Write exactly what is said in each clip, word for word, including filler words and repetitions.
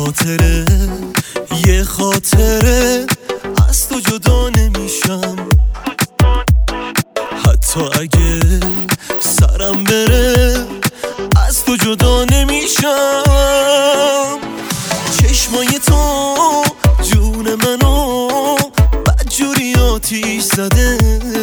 خاطره یه خاطره از تو جدا نمیشم، حتی اگه سرم بره از تو جدا نمیشم. چشمای تو جون منو بدجوری آتیش زده،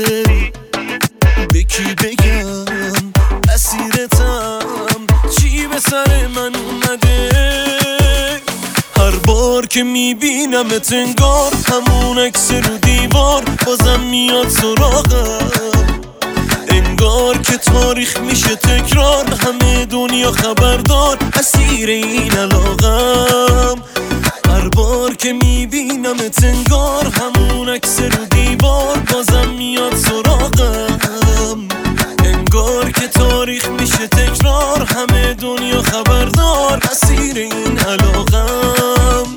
به کی بگم اسیرتم، چی به سر من اومده. هر بار که میبینمت انگار همون عکس رو دیوار بازم میاد سراغم، انگار که تاریخ میشه تکرار، همه دنیا خبردار اسیر این علاقم. هر بار که میبینمت انگار همون عکس رو دیوار بازم میاد سراغم، انگار که تاریخ میشه تکرار، همه دنیا خبردار اسیر این علاقم.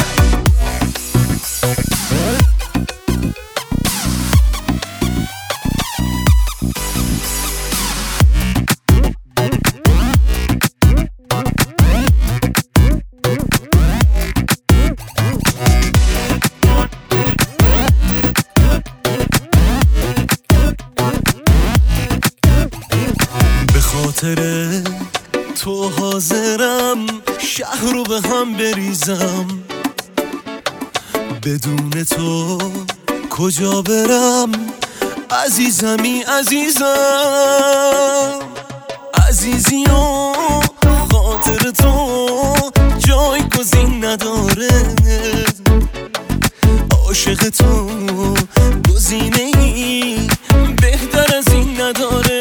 خاطره تو حاضرم شهر رو به هم بریزم، بدون تو کجا برم عزیزمی عزیزم. عزیزی و خاطر تو جایگزین نداره، عاشق تو گزینه‌ای بهتر از این نداره.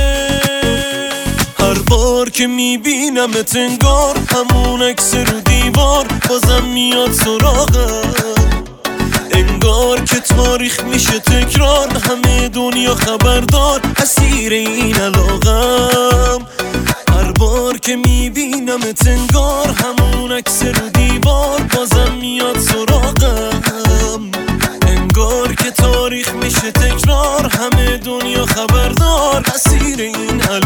هر بار که میبینمت انگار همون عکس رو دیوار بازم میاد سراغم، انگار که تاریخ میشه تکرار، همه دنیا خبردار اسیر این علاقم. هر بار که میبینمت انگار همون عکس رو دیوار بازم میاد سراغم، انگار که تاریخ میشه تکرار، همه دنیا خبردار اسیر این علاقم.